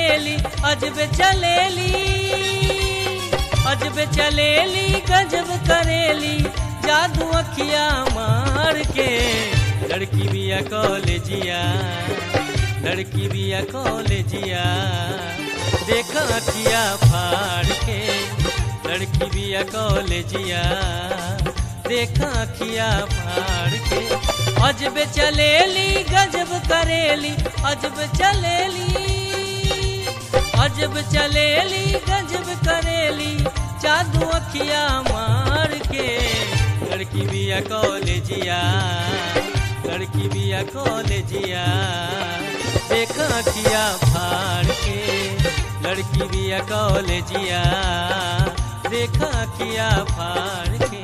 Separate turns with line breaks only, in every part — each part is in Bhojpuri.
चलेली अजब चलेली, अजब चलेली गजब करेली जादू अखिया मार के। लड़की बिया कॉलेजिया, लड़की बिया कॉलेजिया देखा अखिया फाड़ के। लड़की बिया कॉलेजिया देखा अखिया फाड़ के। अजब चलेली गजब करेली अजब चलेली, अजब चलेली गजब करेली जादू अखिया मार के। लड़की बिया कॉलेजिया, लड़की बिया कॉलेजिया देखा अखिया फाड़ के। लड़की बिया कॉलेजिया देखा अखिया फाड़ के।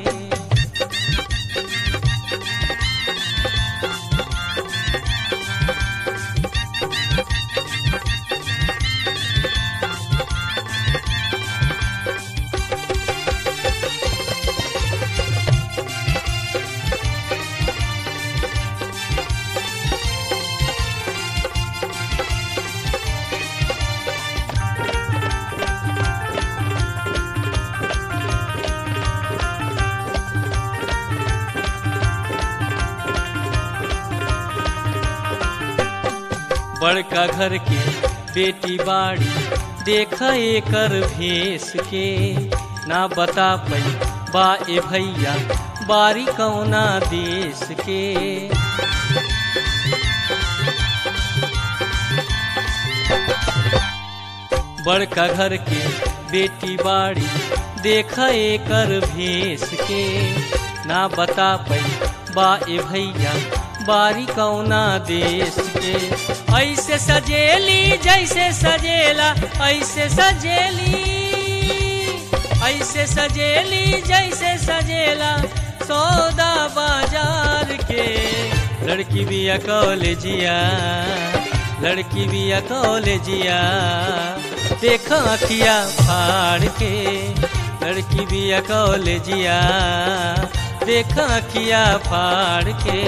बड़का घर के बेटी बाड़ी देखा एकर भेस के। ना बता पई बा ए भैया बारी कौना देश के। बड़का घर के बेटी बाड़ी देखा एकर भेस के। ना बता पई बा ए भैया बारी कौना देश के। ऐसे सजेली जैसे सजेला ऐसे सजेली, ऐसे सजेली जैसे सजेला सौदा बाजार के। लड़की बिया कॉलेजिया, लड़की बिया कॉलेजिया देखा अखिया फाड़ के। लड़की बिया कॉलेजिया देखा अखिया फाड़ के।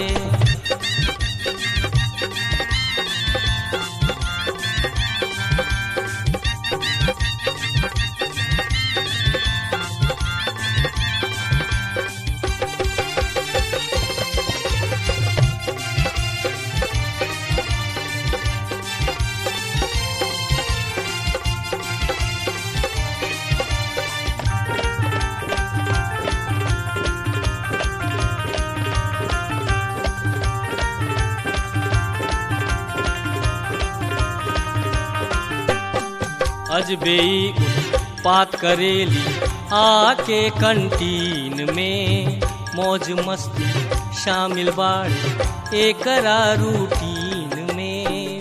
अजबे उत्पात करेली आके कंटीन में। मौज मस्ती शामिल बाड़ी एकरा रूटीन में।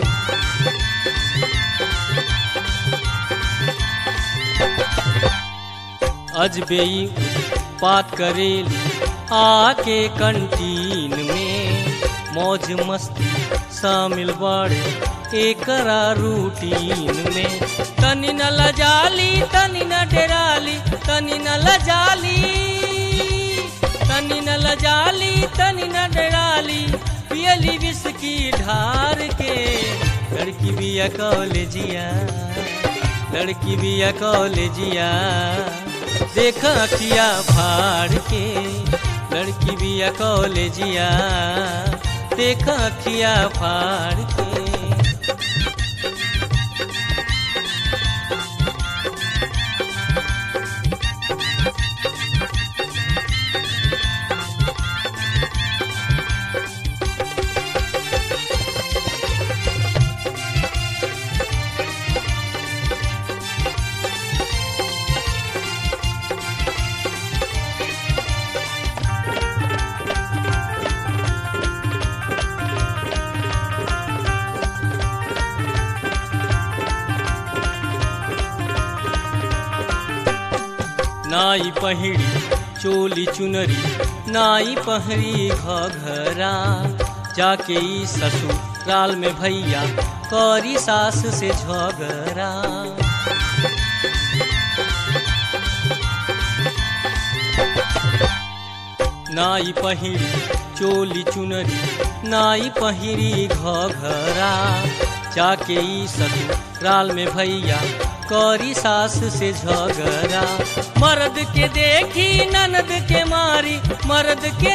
अजबे उत्पात करेली आके कंटीन में। मौज मस्ती शामिल बाड़ी एकरा रूटीन में। तनी न लजाली तनी न डेराली, तनी न लजाली तनी न लजाली तनी न डेराली पियली विस्की ढार के। लड़की बिया कॉलेजिया, लड़की बिया कॉलेजिया देखा अखिया फाड़ के। लड़की बिया कॉलेजिया देखा अखिया फाड़ के। नाई पहिरी चोली चुनरी नाई पहरी घघरा। जाके ई ससुराल में भैया करी सास से झगड़ा। नाई पहिरी चोली चुनरी नाई पहिरी घघरा। जाके ई ससुराल में भैया करी सास से झगड़ा। मर्द के देखी ननद के मारी, मर्द के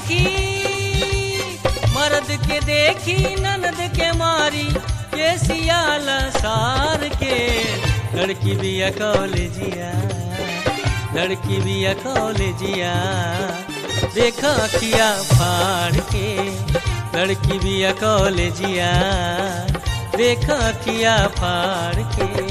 देखी ननद के मारी, के सियाल सार के। लड़की बिया कॉलेजिया, लड़की बिया कॉलेजिया, देखा अखिया फाड़ के। लड़की बिया कॉलेजिया, देखा अखिया फाड़ के।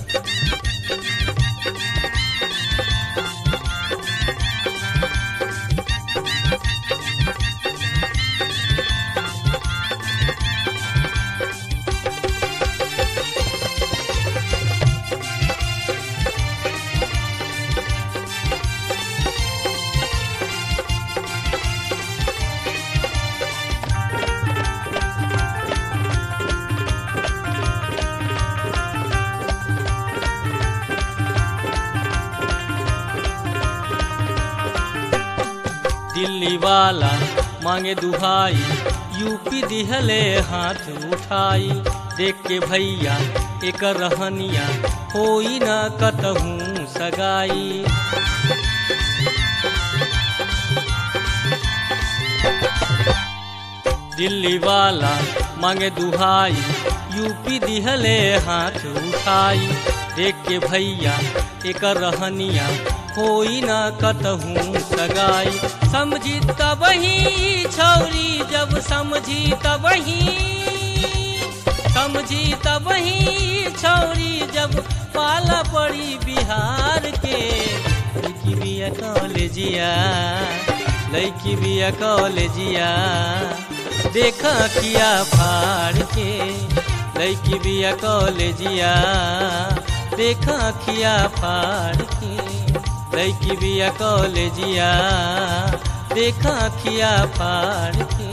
दिल्ली वाला मांगे दुहाई, यूपी दिहले हाथ उठाई। देख के भैया एक रहनिया, होई न कतहूँ सगाई। दिल्ली वाला मांगे दुहाई, यूपी दिहले हाथ उठाई। देख के भैया एक रहनिया, होई न कतहूँ सगाई। समझी तबही छौरी जब समझी तबही, समझी तबही छौरी जब पाला पड़ी बिहार के। लड़की बिया कॉलेजिया, लड़की बिया कॉलेजिया, देखा किया फाड़ के। लड़की बिया कॉलेजिया, देखा किया फाड़ के। लड़की बिया कॉलेजिया, देखा किया फाड़ के।